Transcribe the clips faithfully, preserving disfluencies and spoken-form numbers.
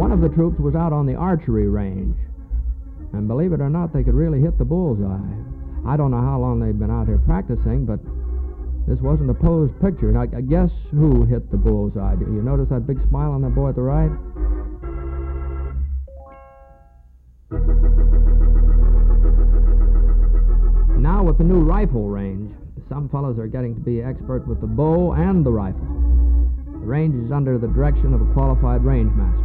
One of the troops was out on the archery range, and believe it or not, they could really hit the bullseye. I don't know how long they've been out here practicing, but this wasn't a posed picture. Now, guess who hit the bullseye? Do you notice that big smile on that boy at the right? Now with the new rifle range, some fellows are getting to be expert with the bow and the rifle. The range is under the direction of a qualified range master.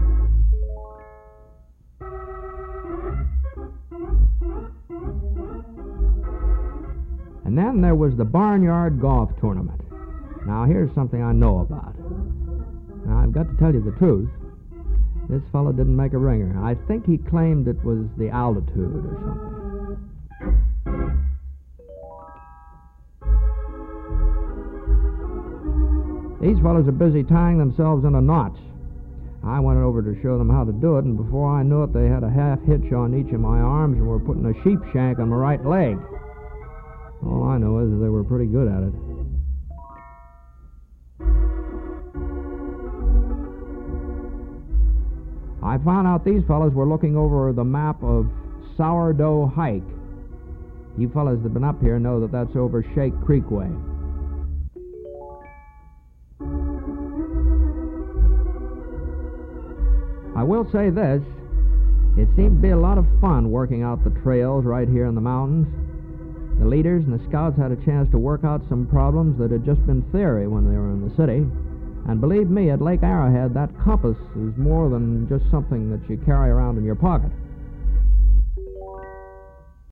And then there was the Barnyard Golf Tournament. Now, here's something I know about. Now, I've got to tell you the truth. This fellow didn't make a ringer. I think he claimed it was the altitude or something. These fellows are busy tying themselves into knots. I went over to show them how to do it, and before I knew it, they had a half hitch on each of my arms and were putting a sheep shank on my right leg. All I know is they were pretty good at it. I found out these fellows were looking over the map of Sourdough Hike. You fellows that have been up here know that that's over Shake Creek way. I will say this, it seemed to be a lot of fun working out the trails right here in the mountains. The leaders and the scouts had a chance to work out some problems that had just been theory when they were in the city. And believe me, at Lake Arrowhead, that compass is more than just something that you carry around in your pocket.